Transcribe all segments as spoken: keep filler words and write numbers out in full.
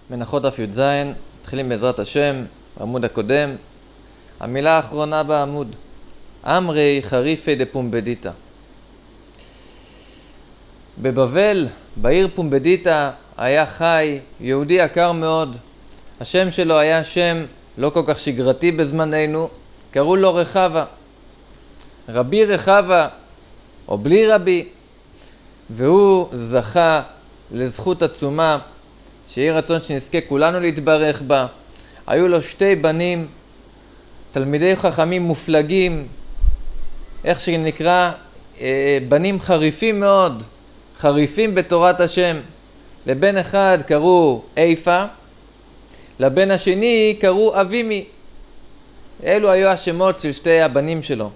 מנחות דף י"ז, מתחילים בעזרת השם, בעמוד הקודם. המילה האחרונה בעמוד, אמרי חריפי דפומבדיתא. בבבל, בעיר פומבדיתא, היה חי יהודי יקר מאוד. השם שלו היה שם לא כל כך שגרתי בזמננו, קראו לו רחבה. רבי רחבה, או בלי רבי, והוא זכה לזכות עצומה, שיהי רצון שנזכה כולנו להתברך בה. היו לו שתי בנים, תלמידי חכמים מופלגים, איך שנקרא, בנים חריפים מאוד, חריפים בתורת השם. לבן אחד קראו איפה, לבן השני קראו אבימי. אלו היו השמות של שתי הבנים שלו.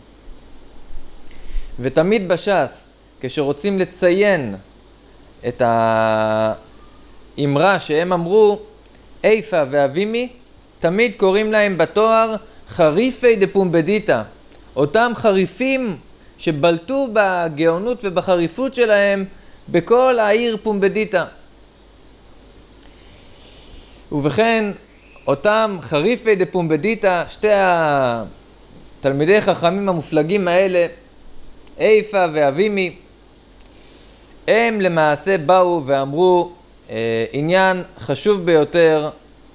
ותמיד בש"ס, כשרוצים לציין את האמרה שהם אמרו, איפה ואבימי, תמיד קוראים להם בתואר חריפי דפומבדיתא. אותם חריפים שבלטו בגאונות ובחריפות שלהם בכל העיר פומבדיתא. ובכן, אותם חריפי דפומבדיתא, שתי התלמידי חכמים המופלגים האלה, איפה ואבימי, הם למעשה באו ואמרו אה, עניין חשוב ביותר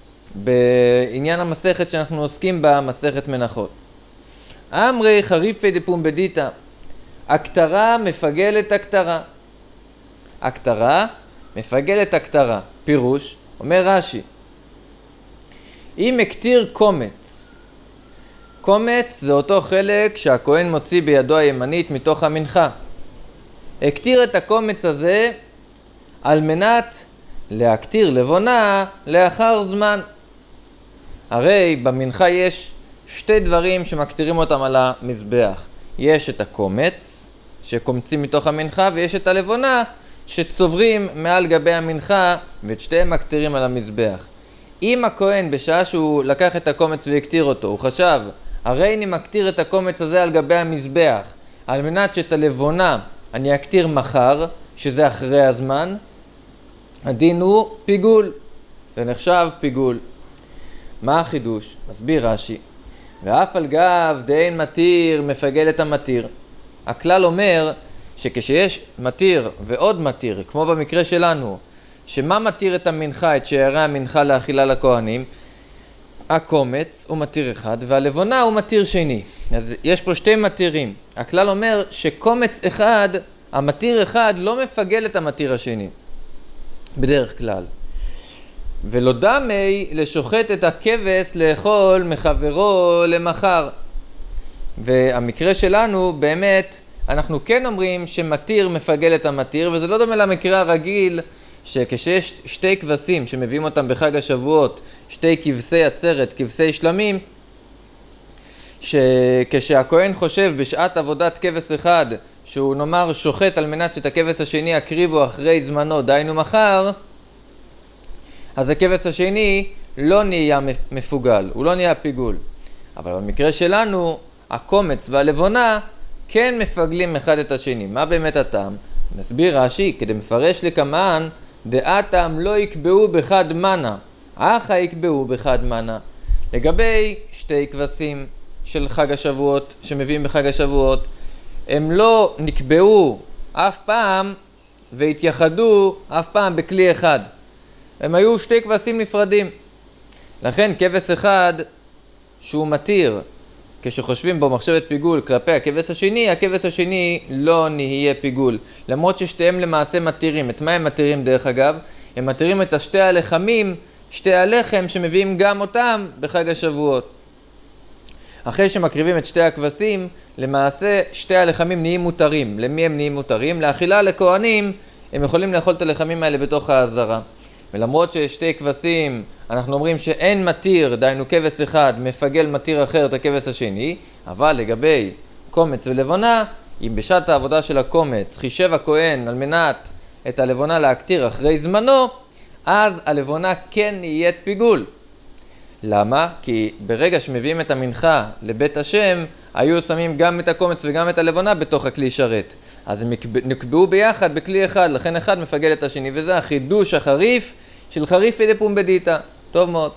בעניין המסכת שאנחנו עוסקים בה, מסכת מנחות. אמרי חריפי דפומבדיתא, הכתרה מפגלת הכתרה. הכתרה מפגלת הכתרה. פירוש, אומר רש"י, אם הקטיר קומץ, קומץ זה אותו חלק שהכהן מוציא בידו הימנית מתוך המנחה. הקטיר את הקומץ הזה על מנת להקטיר לבונה לאחר זמן. הרי במנחה יש שתי דברים שמקטירים אותם על המזבח. יש את הקומץ שקומצים מתוך המנחה, ויש את הלבונה שצוברים מעל גבי המנחה, ואת שתיהם מקטירים על המזבח. אם הכהן בשעה שהוא לקח את הקומץ והקטיר אותו, הוא חשב, הרי אני מקטיר את הקומץ הזה על גבי המזבח, על מנת שאת הלבונה אני אקטיר מחר, שזה אחרי הזמן, הדין הוא פיגול, זה נחשב פיגול. מה החידוש? מסביר רש"י, ואף על גב דאין מתיר מפגל את המתיר. הכלל אומר שכשיש מתיר ועוד מתיר, כמו במקרה שלנו, שמה מתיר את המנחה, את שערי המנחה לאכילה לכהנים? הקומץ הוא מתיר אחד והלבונה הוא מתיר שני. אז יש פה שתי מתירים. הכלל אומר שקומץ אחד, המתיר אחד לא מפגל את המתיר השני בדרך כלל. ולא דמי לשוחט את הכבש לאכול מחברו למחר. והמקרה שלנו באמת אנחנו כן אומרים שמתיר מפגל את המתיר, וזה לא דומה למקרה הרגיל שכשיש שתי כבשים שמביאים אותם בחג השבועות, שתי כבשי עצרת, כבשי שלמים, שכשהכהן חושב בשעת עבודת כבש אחד שהוא נאמר שוחט על מנת שאת הכבש השני יקריבו אחרי זמנו, דיינו מחר, אז הכבש השני לא נהיה מפוגל, הוא לא נהיה פיגול. אבל במקרה שלנו הקומץ והלבונה כן מפגלים אחד את השני. מה באמת הטעם? מסביר רש"י, כדי מפרש לכמן, דעתם לא יקבעו בחד מנה, אחא יקבעו בחד מנה. לגבי שתי כבשים של חג השבועות, שמביאים בחג השבועות, הם לא נקבעו אף פעם והתייחדו אף פעם בכלי אחד. הם היו שתי כבשים נפרדים. לכן כבש אחד שהוא מתיר, כשחושבים בו מחשבת פיגול כלפי הכבש השני, הכבש השני לא נהיה פיגול. למרות ששתיהם למעשה מתירים. את מה הם מתירים דרך אגב? הם מתירים את השתי הלחמים, שתי הלחם שמביאים גם אותם בחג השבועות. אחרי שמקריבים את שתי הכבשים, למעשה שתי הלחמים נהיים מותרים. למי הם נהיים מותרים? לאכילה לכהנים, הם יכולים לאכול את הלחמים האלה בתוך העזרה. ולמרות ששתי כבשים, אנחנו אומרים שאין מתיר, דיינו כבש אחד, מפגל מתיר אחר את הכבש השני, אבל לגבי קומץ ולבונה, אם בשעת העבודה של הקומץ חישב הכהן על מנת את הלבונה להקטיר אחרי זמנו, אז הלבונה כן נהיית פיגול. למה? כי ברגע שמביאים את המנחה לבית השם, היו שמים גם את הקומץ וגם את הלבונה בתוך הכלי שרת. אז הם נקבעו ביחד בכלי אחד, לכן אחד מפגל את השני, וזה החידוש החריף של חריפי דפומבדיתא. טוב מאוד.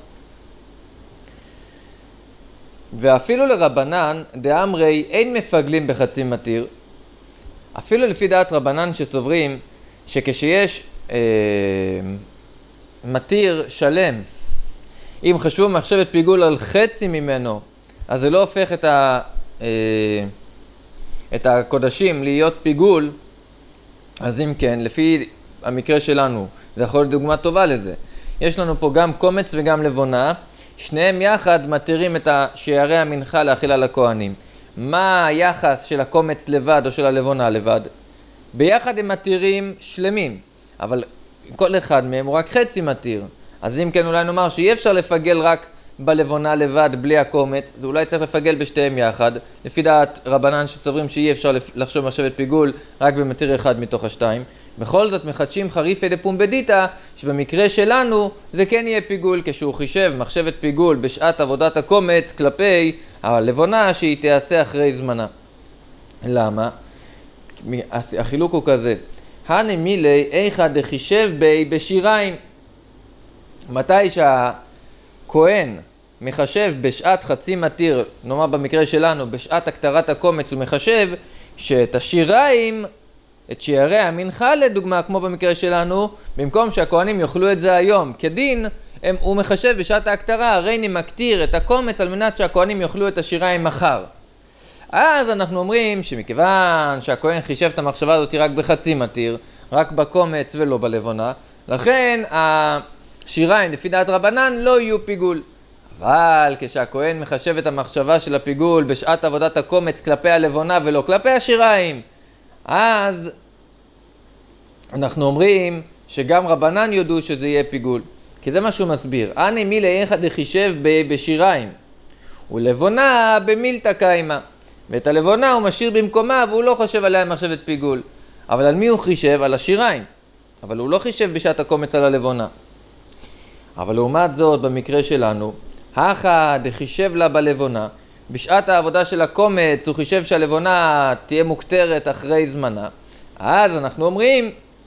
ואפילו לרבנן דאמרי אין מפגלים בחצי מתיר, אפילו לפי דעת רבנן שסוברים שכשיש אה, מתיר שלם, אם חשוב מחשבת פיגול על חצי ממנו, אז זה לא הופך את, ה, אה, את הקודשים להיות פיגול. אז אם כן, לפי המקרה שלנו, זה יכול להיות דוגמה טובה לזה. יש לנו פה גם קומץ וגם לבונה, שניהם יחד מתירים את שערי המנחה להאכיל על הכהנים. מה היחס של הקומץ לבד או של הלבונה לבד? ביחד הם מתירים שלמים, אבל כל אחד מהם הוא רק חצי מתיר. אז אם כן אולי נאמר שאי אפשר לפגל רק בלבונה לבד בלי הקומץ, זה אולי צריך לפגל בשתיהם יחד, לפי דעת רבנן שסוברים שאי אפשר לחשוב מחשבת פיגול רק במתיר אחד מתוך השתיים. בכל זאת מחדשים חריפי דפומבדיתא, שבמקרה שלנו זה כן יהיה פיגול, כשהוא חישב מחשבת פיגול בשעת עבודת הקומץ כלפי הלבונה שהיא תעשה אחרי זמנה. למה? החילוק הוא כזה, הנה מילי איכא דחישב בי בשיריים. מתי שהכהן מחשב בשעת חצי מתיר, נאמר במקרה שלנו בשעת הקטרת הקומץ, הוא מחשב שאת השיריים, את שיערי המנחה לדוגמה, כמו במקרה שלנו, במקום שהכהנים יאכלו את זה היום כדין, הם, הוא מחשב בשעת ההקטרה, הרי אני מקטיר את הקומץ על מנת שהכהנים יאכלו את השיריים מחר. אז אנחנו אומרים שמכיוון שהכהן חישב את המחשבה הזאת רק בחצי מתיר, רק בקומץ ולא בלבונה, לכן השיריים לפי דעת רבנן לא יהיו פיגול. אבל כשהכהן מחשב את המחשבה של הפיגול בשעת עבודת הקומץ כלפי הלבונה ולא כלפי השיריים, אז אנחנו אומרים שגם רבנן יודו שזה יהיה פיגול. כי זה מה שהוא מסביר. אני מילי איכא דחישב בשיריים, ולבונה במילתא קיימא. ואת הלבונה הוא משאיר במקומה והוא לא חושב עליה מחשבת פיגול. אבל על מי הוא חישב? על השיריים. אבל הוא לא חישב בשעת הקומץ על הלבונה. אבל לעומת זאת במקרה שלנו, הכא דחישב לה בלבונה, בשעת העבודה של הקומץ הוא חישב שהלבונה תהיה מוקטרת אחרי זמנה. אז אנחנו אומרים,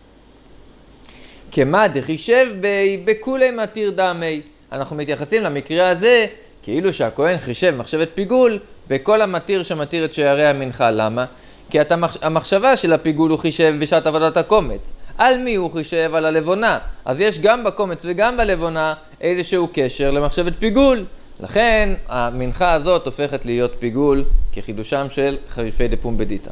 כמה דחישב בי בכולי מתיר דמי. אנחנו מתייחסים למקרה הזה כאילו שהכהן חישב מחשבת פיגול בכל המתיר שמתיר את שערי המנחה. למה? כי את המחשבה של הפיגול הוא חישב בשעת עבודת הקומץ. על מי הוא חישב? על הלבונה. אז יש גם בקומץ וגם בלבונה איזשהו קשר למחשבת פיגול. לכן המנחה הזאת הופכת להיות פיגול כחידושם של חריפי דפומבדיתא.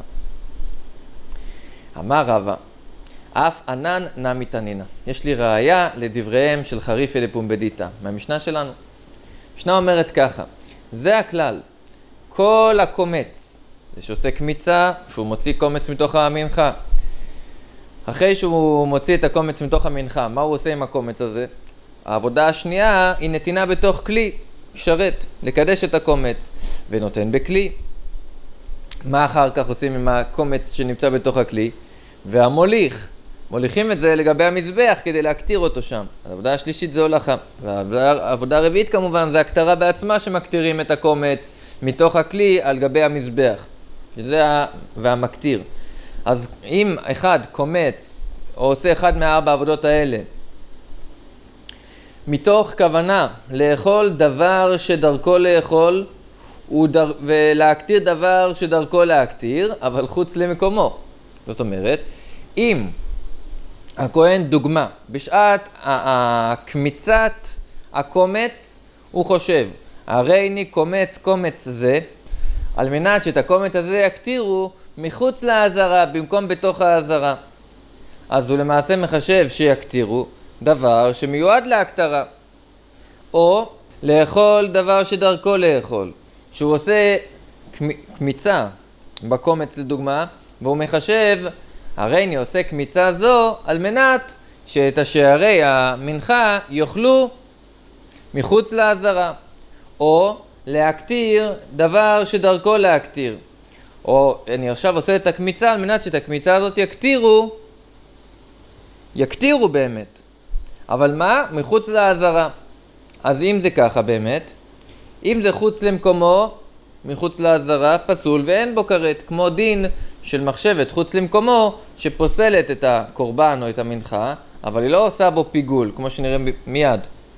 אמר רבא, אף ענן נמי תנינא. יש לי ראיה לדבריהם של חריפי דפומבדיתא מהמשנה שלנו. המשנה אומרת ככה, זה הכלל, כל הקומץ, זה שעושה קמיצה, שהוא מוציא קומץ מתוך המנחה. אחרי שהוא מוציא את הקומץ מתוך המנחה, מה הוא עושה עם הקומץ הזה? העבודה השנייה היא נתינה בתוך כלי, שרת, לקדש את הקומץ, ונותן בכלי. מה אחר כך עושים עם הקומץ שנמצא בתוך הכלי? והמוליך. מוליכים את זה לגבי המזבח כדי להקטיר אותו שם. העבודה השלישית זה הולכה. והעבודה הרביעית כמובן זה הקטרה בעצמה שמקטירים את הקומץ מתוך הכלי על גבי המזבח. שזה והמקטיר. אז אם אחד קומץ או עושה אחד מהארבע העבודות האלה, מתוך כוונה לאכול דבר שדרכו לאכול דר... ולהקטיר דבר שדרכו להקטיר, אבל חוץ למקומו. זאת אומרת, אם הכהן דוגמה, בשעת הקמיצת הקומץ הוא חושב, הרי אני קומץ קומץ זה, על מנת שאת הקומץ הזה יקטירו מחוץ לעזרה במקום בתוך העזרה. אז הוא למעשה מחשב שיקטירו דבר שמיועד להקטרה, או לאכול דבר שדרכו לאכול, שהוא עושה קמיצה בקומץ לדוגמה, והוא מחשב, הרי אני עושה קמיצה זו על מנת שאת השערי המנחה יאכלו מחוץ לעזרה, או להקטיר דבר שדרכו להקטיר, או אני עכשיו עושה את הקמיצה על מנת שאת הקמיצה הזאת יקטירו, יקטירו באמת, אבל מה? מחוץ לעזרה. אז אם זה ככה באמת, אם זה חוץ למקומו, מחוץ לעזרה, פסול ואין בו כרת, כמו דין של מחשבת חוץ למקומו שפוסלת את הקורבן או את המנחה, אבל היא לא עושה בו פיגול, כמו שנראה מיד.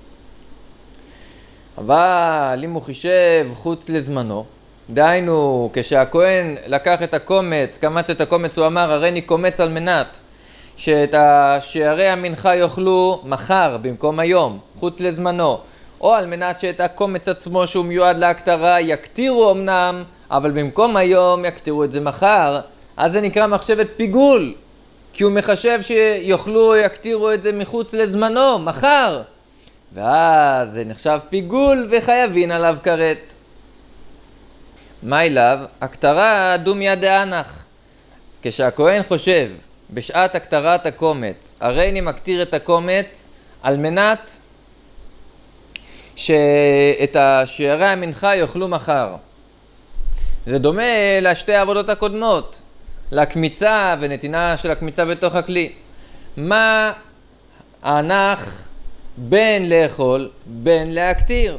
אבל אם הוא חישב חוץ לזמנו, דהיינו, כשהכהן לקח את הקומץ, קמץ את הקומץ, הוא אמר, הרי אני קומץ על מנת שאת שערי המנחה יאכלו מחר במקום היום, חוץ לזמנו, או על מנת שאת הקומץ עצמו שהוא מיועד להקטרה יקטירו אמנם, אבל במקום היום יקטירו את זה מחר, אז זה נקרא מחשבת פיגול, כי הוא מחשב שיאכלו או יקטירו את זה מחוץ לזמנו, מחר. ואז זה נחשב פיגול וחייבין עליו כרת. מה אליו? הקטרה דומיה דאנח. כשהכהן חושב בשעת הקטרת הקומץ, הרי אני מקטיר את הקומץ על מנת שאת שערי המנחה יאכלו מחר. זה דומה לשתי העבודות הקודמות, לקמיצה ונתינה של הקמיצה בתוך הכלי. מה האנח בין לאכול בין להקטיר?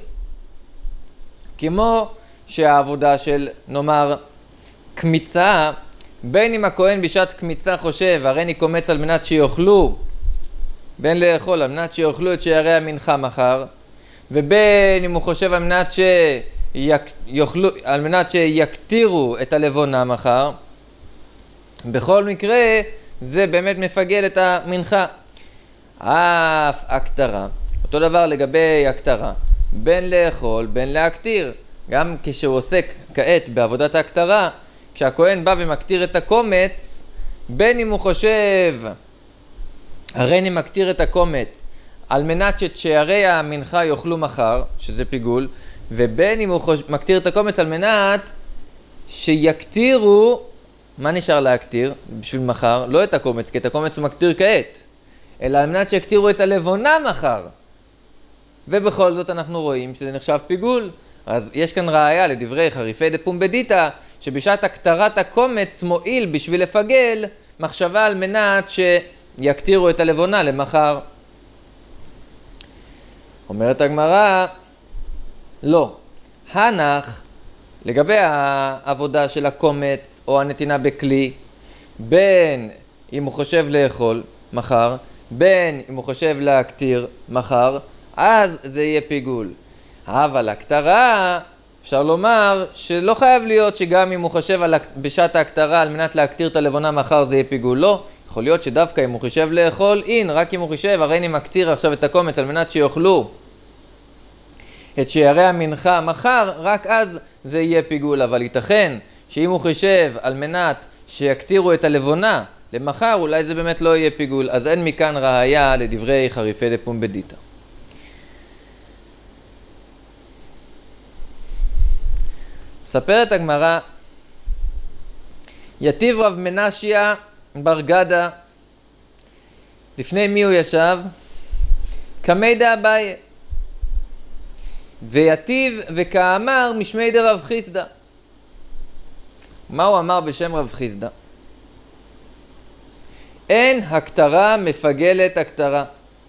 כמו שהעבודה של נאמר קמיצה, בין אם הכהן בשעת קמיצה חושב הרי אני קומץ על מנת שיאכלו, בין לאכול על מנת שיאכלו את שערי המנחה מחר, ובין אם הוא חושב על מנת שיאכלו, על מנת שיקטירו את הלבונה מחר, בכל מקרה זה באמת מפגל את המנחה. אף הקטרה, אותו דבר לגבי הקטרה, בין לאכול בין להקטיר. גם כשהוא עוסק כעת בעבודת ההקטרה, כשהכהן בא ומקטיר את הקומץ, בין אם הוא חושב הרי אני מקטיר את הקומץ על מנת ששערי המנחה יאכלו מחר, שזה פיגול, ובין אם הוא חוש... מקטיר את הקומץ על מנת שיקטירו, מה נשאר להקטיר בשביל מחר? לא את הקומץ, כי את הקומץ הוא מקטיר כעת, אלא על מנת שיקטירו את הלבונה מחר. ובכל זאת אנחנו רואים שזה נחשב פיגול. אז יש כאן ראיה לדברי חריפי דפומבדיתא, שבשעת הקטרת הקומץ מועיל בשביל לפגל מחשבה על מנת שיקטירו את הלבונה למחר. אומרת הגמרא, לא. הנח, לגבי העבודה של הקומץ או הנתינה בכלי, בין אם הוא חושב לאכול מחר, בין אם הוא חושב להקטיר מחר, אז זה יהיה פיגול. אבל הקטרה, אפשר לומר שלא חייב להיות שגם אם הוא חושב על, בשעת ההקטרה על מנת להקטיר את הלבונה מחר זה יהיה פיגול. לא, יכול להיות שדווקא אם הוא חושב לאכול, אין, רק אם הוא חושב, הרי אני מקטיר עכשיו את הקומץ על מנת שיאכלו את שערי המנחה מחר, רק אז זה יהיה פיגול. אבל ייתכן שאם הוא חושב על מנת שיקטירו את הלבונה למחר, אולי זה באמת לא יהיה פיגול. אז אין מכאן ראיה לדברי חריפי דפומבדיתא. מספרת הגמרא, יתיב רב מנשיה בר גדה, לפני מי הוא ישב? כמי דאביי. ויתיב וכאמר משמי דרב חיסדא. מה הוא אמר בשם רב חיסדא? אין הקטרה מפגלת הקטרה.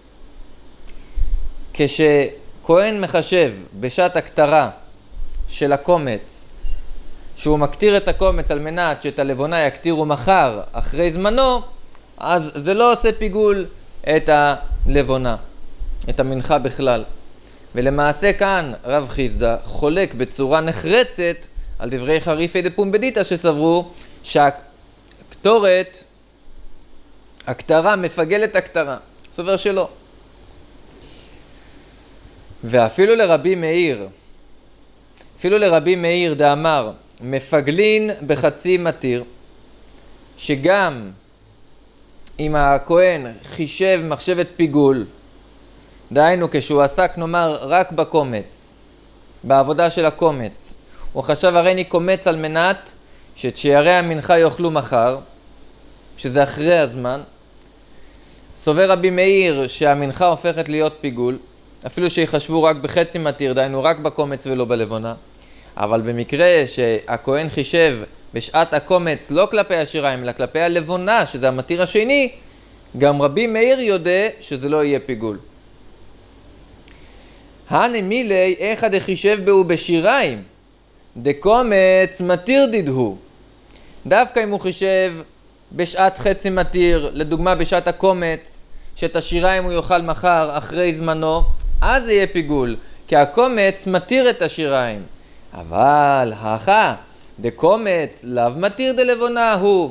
כשכהן מחשב בשעת הקטרה של הקומץ, שהוא מקטיר את הקומץ על מנת שאת הלבונה יקטירו מחר אחרי זמנו, אז זה לא עושה פיגול את הלבונה, את המנחה בכלל. ולמעשה כאן רב חיסדא חולק בצורה נחרצת על דברי חריפי דפומבדיתא שסברו שהקטורת, הקטרה מפגלת הקטרה, סובר שלא. ואפילו לרבי מאיר, אפילו לרבי מאיר דאמר מפגלין בחצי מתיר, שגם אם הכהן חישב מחשבת פיגול, דהיינו כשהוא עסק נאמר רק בקומץ, בעבודה של הקומץ, הוא חשב הרי אני קומץ על מנת שאת שערי המנחה יאכלו מחר, שזה אחרי הזמן, סובר רבי מאיר שהמנחה הופכת להיות פיגול, אפילו שיחשבו רק בחצי מתיר, דהיינו רק בקומץ ולא בלבונה. אבל במקרה שהכהן חישב בשעת הקומץ לא כלפי השיריים אלא כלפי הלבונה, שזה המתיר השני, גם רבי מאיר יודע שזה לא יהיה פיגול. הנמילי איכא דחישב בהו בשיריים דקומץ מתיר דידהו. דווקא אם הוא חישב בשעת חצי מתיר, לדוגמה בשעת הקומץ, שאת השיריים הוא יאכל מחר אחרי זמנו, אז זה יהיה פיגול, כי הקומץ מתיר את השיריים. אבל האחה, דקומץ לאו מתיר דלבונה הוא.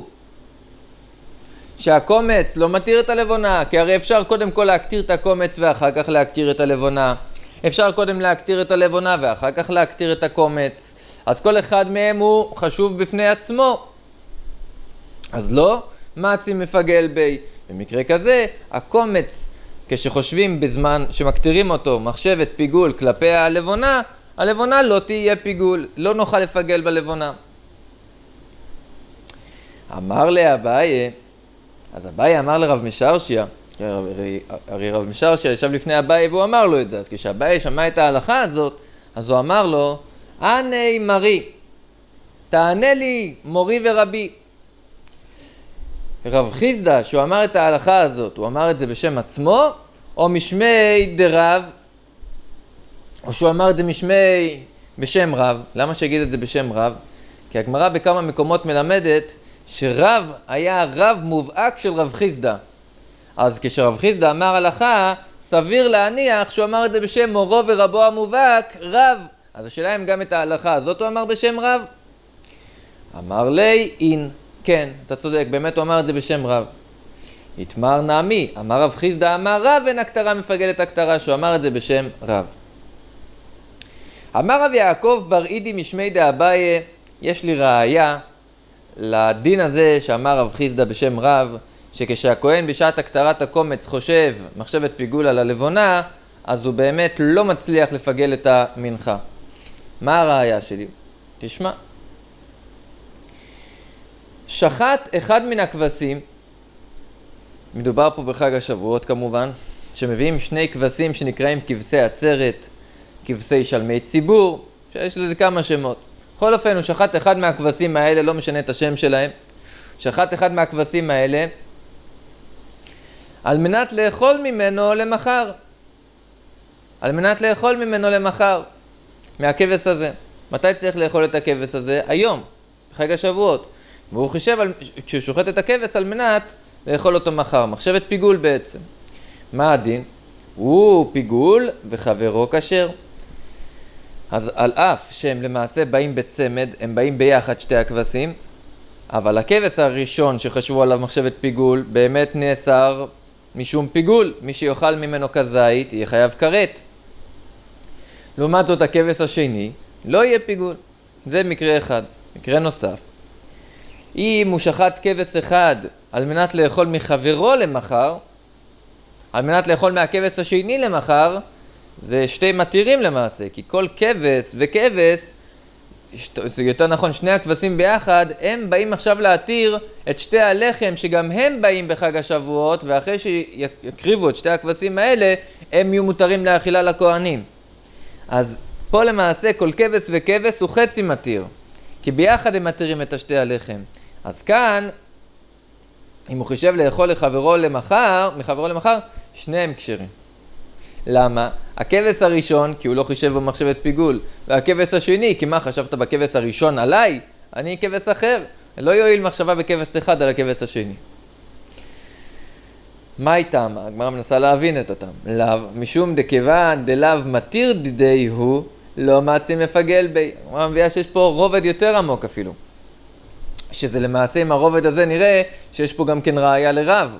שהקומץ לא מתיר את הלבונה, כי הרי אפשר קודם כל להקטיר את הקומץ ואחר כך להקטיר את הלבונה. אפשר קודם להקטיר את הלבונה ואחר כך להקטיר את הקומץ. אז כל אחד מהם הוא חשוב בפני עצמו. אז לא מצי מפגל בי. במקרה כזה, הקומץ, כשחושבים בזמן שמקטירים אותו מחשבת פיגול כלפי הלבונה, הלבונה לא תהיה פיגול, לא נוכל לפגל בלבונה. אמר לאביי, אז אביי אמר לרב משרשיה, הרי, הרי רב משרשיה ישב לפני אביי והוא אמר לו את זה, אז כשאביי שמע את ההלכה הזאת, אז הוא אמר לו, עני מרי, תענה לי מורי ורבי. רב חיסדא, שהוא אמר את ההלכה הזאת, הוא אמר את זה בשם עצמו, או משמי דרב, או שהוא אמר את זה משמי בשם רב. למה שיגיד את זה בשם רב? כי הגמרא בכמה מקומות מלמדת שרב היה רב מובהק של רב חיסדא. אז כשרב חיסדא אמר הלכה, סביר להניח שהוא אמר את זה בשם מורו ורבו המובהק, רב. אז השאלה אם גם את ההלכה הזאת הוא אמר בשם רב? אמר לי אין. כן, אתה צודק, באמת הוא אמר את זה בשם רב. התמר נעמי, אמר רב חיסדא אמר רב אין הקטרה מפגלת הקטרה, שהוא אמר את זה בשם רב. אמר רב יעקב בר אידי משמי דאביי, יש לי ראיה לדין הזה שאמר רב חיסדא בשם רב, שכשהכהן בשעת הקטרת הקומץ חושב מחשבת פיגול על הלבונה, אז הוא באמת לא מצליח לפגל את המנחה. מה הראיה שלי? תשמע. שחט אחד מן הכבשים, מדובר פה בחג השבועות כמובן, שמביאים שני כבשים שנקראים כבשי עצרת, כבשי שלמי ציבור, שיש לזה כמה שמות. בכל אופן הוא שחט אחד מהכבשים האלה, לא משנה את השם שלהם, שחט אחד מהכבשים האלה, על מנת לאכול ממנו למחר. על מנת לאכול ממנו למחר, מהכבש הזה. מתי צריך לאכול את הכבש הזה? היום, בחג השבועות. והוא חישב על, כשהוא שוחט את הכבש על מנת לאכול אותו מחר. מחשבת פיגול בעצם. מה הדין? הוא פיגול וחברו כשר. אז על אף שהם למעשה באים בצמד, הם באים ביחד שתי הכבשים, אבל הכבש הראשון שחשבו עליו מחשבת פיגול באמת נאסר משום פיגול. מי שיאכל ממנו כזית יהיה חייב כרת. לעומת זאת הכבש השני לא יהיה פיגול. זה מקרה אחד. מקרה נוסף. אם הוא שחט כבש אחד על מנת לאכול מחברו למחר, על מנת לאכול מהכבש השני למחר, זה שתי מתירים למעשה, כי כל כבש וכבש, זה יותר נכון, שני הכבשים ביחד, הם באים עכשיו להתיר את שתי הלחם שגם הם באים בחג השבועות, ואחרי שיקריבו את שתי הכבשים האלה, הם יהיו מותרים לאכילה לכהנים. אז פה למעשה כל כבש וכבש הוא חצי מתיר, כי ביחד הם מתירים את השתי הלחם. אז כאן, אם הוא חישב לאכול לחברו למחר, מחברו למחר, שניהם כשרים. למה? הכבש הראשון, כי הוא לא חישב במחשבת פיגול, והכבש השני, כי מה, חשבת בכבש הראשון עליי? אני כבש אחר. לא יועיל מחשבה בכבש אחד על הכבש השני. מה איתם? הגמרא מנסה להבין את אותם. לאו, משום דכיוון דלאו מתיר דידי הוא, לא מצי מפגל בי. הגמרא מביאה שיש פה רובד יותר עמוק אפילו. שזה למעשה עם הרובד הזה נראה שיש פה גם כן ראיה לרב.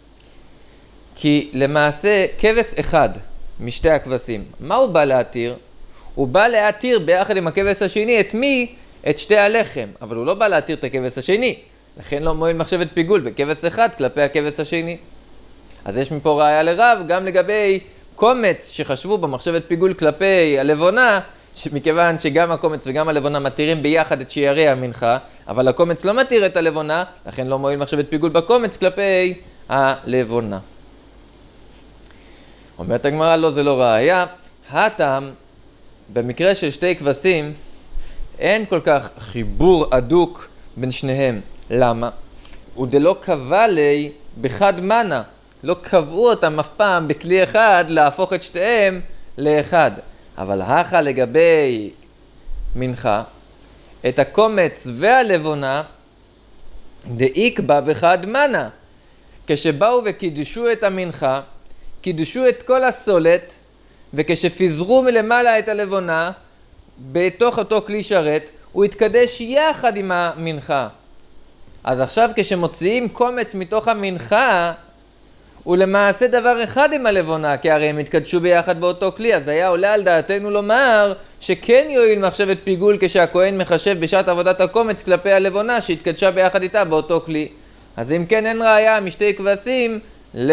כי למעשה כבש אחד משתי הכבשים, מה הוא בא להתיר? הוא בא להתיר ביחד עם הכבש השני את מי? את שתי הלחם, אבל הוא לא בא להתיר את הכבש השני, לכן לא מועיל מחשבת פיגול בכבש אחד כלפי הכבש השני. אז יש מפה ראיה לרב גם לגבי קומץ שחשבו במחשבת פיגול כלפי הלבונה, מכיוון שגם הקומץ וגם הלבונה מתירים ביחד את שיערי המנחה, אבל הקומץ לא מתיר את הלבונה, לכן לא מועיל מחשבת פיגול בקומץ כלפי הלבונה. אומרת הגמרא, לא, זה לא ראיה. הטעם, במקרה של שתי כבשים, אין כל כך חיבור אדוק בין שניהם. למה? ודלא קבע לי בחד מנה. לא קבעו אותם אף פעם בכלי אחד להפוך את שתיהם לאחד. אבל הכה לגבי מנחה, את הקומץ והלבונה דאיקבע בחד מנה. כשבאו וקידשו את המנחה, קידשו את כל הסולת, וכשפיזרו מלמעלה את הלבונה, בתוך אותו כלי שרת, הוא התקדש יחד עם המנחה. אז עכשיו כשמוציאים קומץ מתוך המנחה, הוא למעשה דבר אחד עם הלבונה, כי הרי הם התקדשו ביחד באותו כלי, אז היה עולה על דעתנו לומר שכן יועיל מחשבת פיגול כשהכהן מחשב בשעת עבודת הקומץ כלפי הלבונה שהתקדשה ביחד איתה באותו כלי. אז אם כן אין ראיה משתי כבשים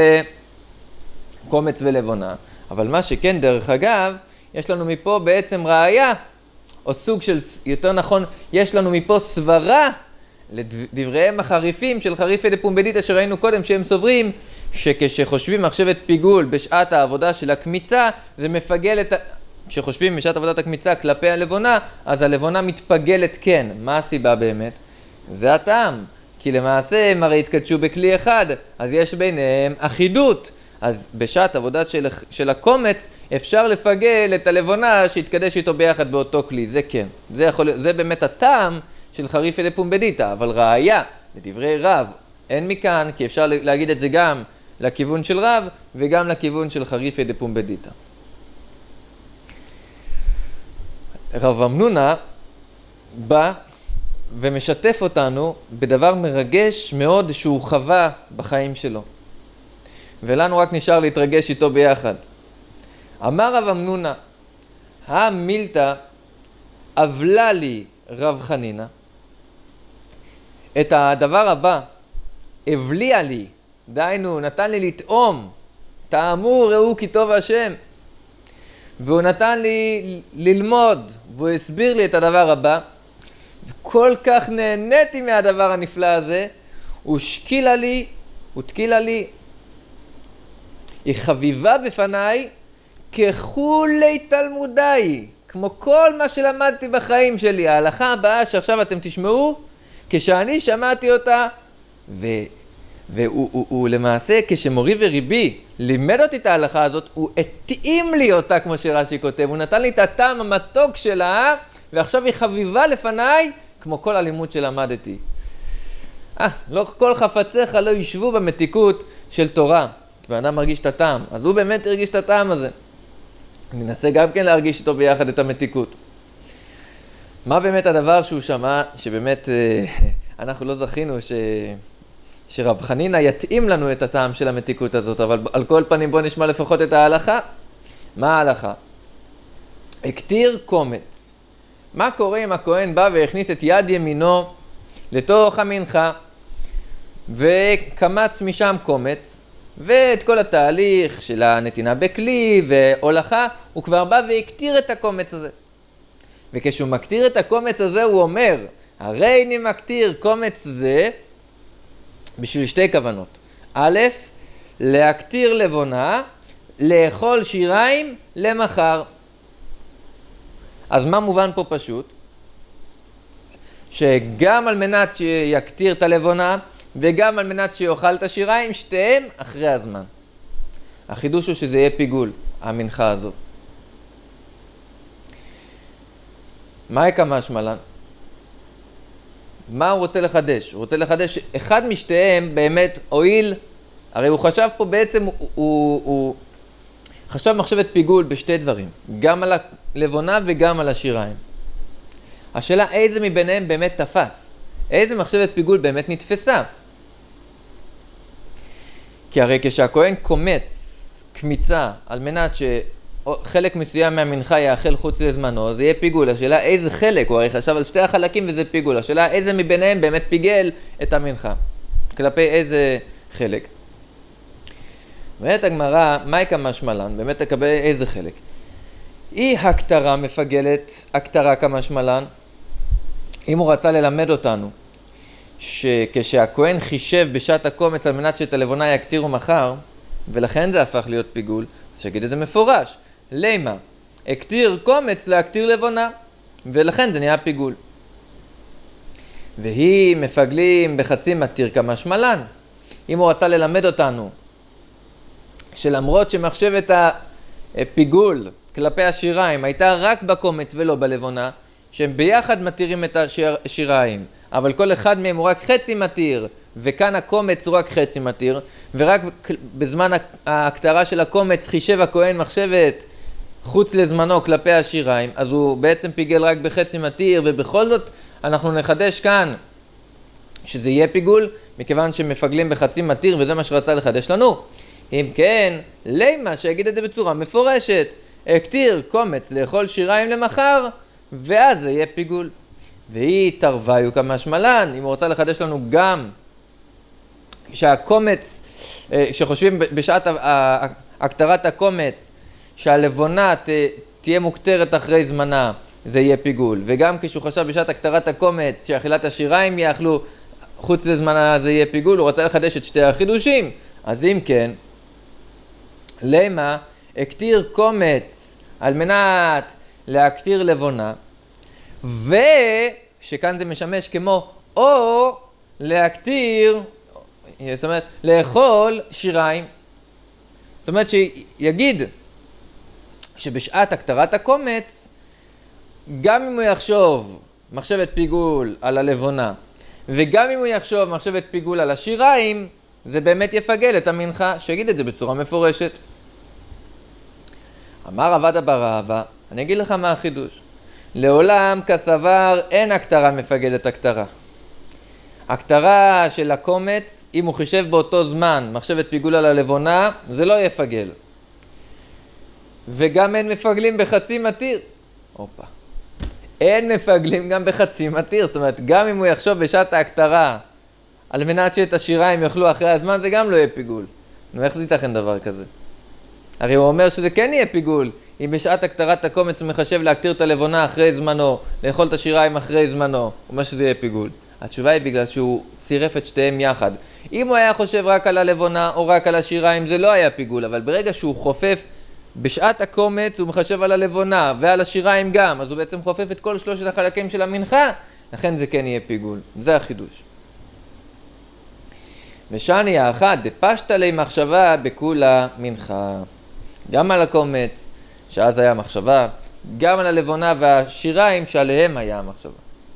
לקומץ ולבונה. אבל מה שכן דרך אגב, יש לנו מפה בעצם ראיה, או סוג של, יותר נכון, יש לנו מפה סברה לדבריהם החריפים של חריפי דפומבדיתא שראינו קודם, שהם סוברים שכשחושבים מחשבת פיגול בשעת העבודה של הקמיצה, זה מפגל את ה... כשחושבים בשעת עבודת הקמיצה כלפי הלבונה, אז הלבונה מתפגלת כן. מה הסיבה באמת? זה הטעם. כי למעשה הם הרי התקדשו בכלי אחד, אז יש ביניהם אחידות. אז בשעת עבודה של, של הקומץ אפשר לפגל את הלבונה שהתקדש איתו ביחד באותו כלי. זה כן. זה, יכול, זה באמת הטעם של חריפי דפומבדיתא. אבל ראיה לדברי רב אין מכאן, כי אפשר להגיד את זה גם לכיוון של רב וגם לכיוון של חריפי דפומבדיתא. רב אמנונה בא ומשתף אותנו בדבר מרגש מאוד שהוא חווה בחיים שלו. ולנו רק נשאר להתרגש איתו ביחד. אמר רב אמנונה, המילתא אבלה לי רב חנינא, את הדבר הבא, הבליע לי, דיינו, נתן לי לטעום, טעמו ראו כי טוב השם. והוא נתן לי ללמוד, והוא הסביר לי את הדבר הבא, וכל כך נהניתי מהדבר הנפלא הזה, הוא שקילה לי, הוא תקילה לי, היא חביבה בפניי ככולי תלמודיי, כמו כל מה שלמדתי בחיים שלי. ההלכה הבאה שעכשיו אתם תשמעו, כשאני שמעתי אותה, ו... והוא הוא, הוא, למעשה כשמורי וריבי לימד אותי את ההלכה הזאת, הוא התאים לי אותה כמו שרש"י כותב, הוא נתן לי את הטעם המתוק שלה, ועכשיו היא חביבה לפניי כמו כל הלימוד שלמדתי. אה, לא כל חפציך לא ישבו במתיקות של תורה, כי האדם מרגיש את הטעם, אז הוא באמת הרגיש את הטעם הזה. אני אנסה גם כן להרגיש איתו ביחד את המתיקות. מה באמת הדבר שהוא שמע, שבאמת אנחנו לא זכינו ש... שרב חנינא יתאים לנו את הטעם של המתיקות הזאת, אבל על כל פנים בוא נשמע לפחות את ההלכה. מה ההלכה? הקטיר קומץ. מה קורה אם הכהן בא והכניס את יד ימינו לתוך המנחה, וקמץ משם קומץ, ואת כל התהליך של הנתינה בכלי והולכה, הוא כבר בא והקטיר את הקומץ הזה. וכשהוא מקטיר את הקומץ הזה הוא אומר, הרי אני מקטיר קומץ זה, בשביל שתי כוונות. א', להקטיר לבונה, לאכול שיריים למחר. אז מה מובן פה פשוט? שגם על מנת שיקטיר את הלבונה, וגם על מנת שיאכל את השיריים, שתיהם אחרי הזמן. החידוש הוא שזה יהיה פיגול, המנחה הזו. מה יקמה שמלן? מה הוא רוצה לחדש? הוא רוצה לחדש אחד משתיהם באמת הועיל, הרי הוא חשב פה בעצם, הוא, הוא, הוא חשב מחשבת פיגול בשתי דברים, גם על הלבונה וגם על השיריים. השאלה איזה מביניהם באמת תפס, איזה מחשבת פיגול באמת נתפסה. כי הרי כשהכהן קומץ קמיצה על מנת שחלק מסוים מהמנחה יאכל חוץ לזמנו, זה יהיה פיגול. השאלה איזה חלק, הוא הרי חשב על שתי החלקים וזה פיגול. השאלה איזה מביניהם באמת פיגל את המנחה, כלפי איזה חלק. באמת הגמרא, מה יקמה שמלן? באמת תקבל איזה חלק. היא הקטרה מפגלת, הקטרה כמה שמלן. אם הוא רצה ללמד אותנו שכשהכהן חישב בשעת הקומץ על מנת שאת הלבונה יקטירו מחר, ולכן זה הפך להיות פיגול, אז שיגיד את זה מפורש. למה? הקטיר קומץ להקטיר לבונה, ולכן זה נהיה פיגול. והיא מפגלים בחצי מתיר כמה שמלן. אם הוא רצה ללמד אותנו שלמרות שמחשבת הפיגול כלפי השיריים הייתה רק בקומץ ולא בלבונה, שהם ביחד מתירים את השיריים, אבל כל אחד מהם הוא רק חצי מתיר, וכאן הקומץ הוא רק חצי מתיר, ורק בזמן ההקטרה של הקומץ חישב הכהן מחשבת חוץ לזמנו כלפי השיריים, אז הוא בעצם פיגל רק בחצי מתיר, ובכל זאת אנחנו נחדש כאן שזה יהיה פיגול, מכיוון שמפגלים בחצי מתיר, וזה מה שרצה לחדש לנו. אם כן, לימה שיגיד את זה בצורה מפורשת, הקטיר קומץ לאכול שיריים למחר, ואז זה יהיה פיגול. והיא תרוויו כמשמלן, אם הוא רוצה לחדש לנו גם שהקומץ, שחושבים בשעת הקטרת הקומץ, שהלבונה תהיה מוקטרת אחרי זמנה, זה יהיה פיגול. וגם כשהוא חשב בשעת הקטרת הקומץ, שאכילת השיריים יאכלו חוץ לזמנה, זה יהיה פיגול, הוא רוצה לחדש את שתי החידושים. אז אם כן, למה הקטיר קומץ על מנת להקטיר לבונה, ושכאן זה משמש כמו או להקטיר, זאת אומרת, לאכול שיריים. זאת אומרת שיגיד שבשעת הקטרת הקומץ, גם אם הוא יחשוב מחשבת פיגול על הלבונה, וגם אם הוא יחשוב מחשבת פיגול על השיריים, זה באמת יפגל את המנחה, שיגיד את זה בצורה מפורשת. אמר עבדה בר אבא, אני אגיד לך מה החידוש. לעולם כסבר אין הקטרה מפגלת הקטרה. הקטרה של הקומץ, אם הוא חישב באותו זמן מחשבת פיגול על הלבונה, זה לא יפגל. וגם אין מפגלים בחצי מתיר. אופה. אין מפגלים גם בחצי מתיר, זאת אומרת, גם אם הוא יחשוב בשעת ההקטרה, על מנת שאת השיריים יאכלו אחרי הזמן, זה גם לא יהיה פיגול. נו, איך זה ייתכן דבר כזה? הרי הוא אומר שזה כן יהיה פיגול, אם בשעת הקטרת הקומץ הוא מחשב להקטיר את הלבונה אחרי זמנו, לאכול את השיריים אחרי זמנו, הוא אומר שזה יהיה פיגול. התשובה היא בגלל שהוא צירף את שתיהם יחד. אם הוא היה חושב רק על הלבונה או רק על השיריים, זה לא היה פיגול, אבל ברגע שהוא חופף בשעת הקומץ, הוא מחשב על הלבונה ועל השיריים גם, אז הוא בעצם חופף את כל שלושת החלקים של המנחה, לכן זה כן יהיה פיגול. זה החידוש. ושני האחד, דפשת לי מחשבה בכולה מנחה. גם על הקומץ, שאז היה מחשבה, גם על הלבונה והשיריים שעליהם היה המחשבה.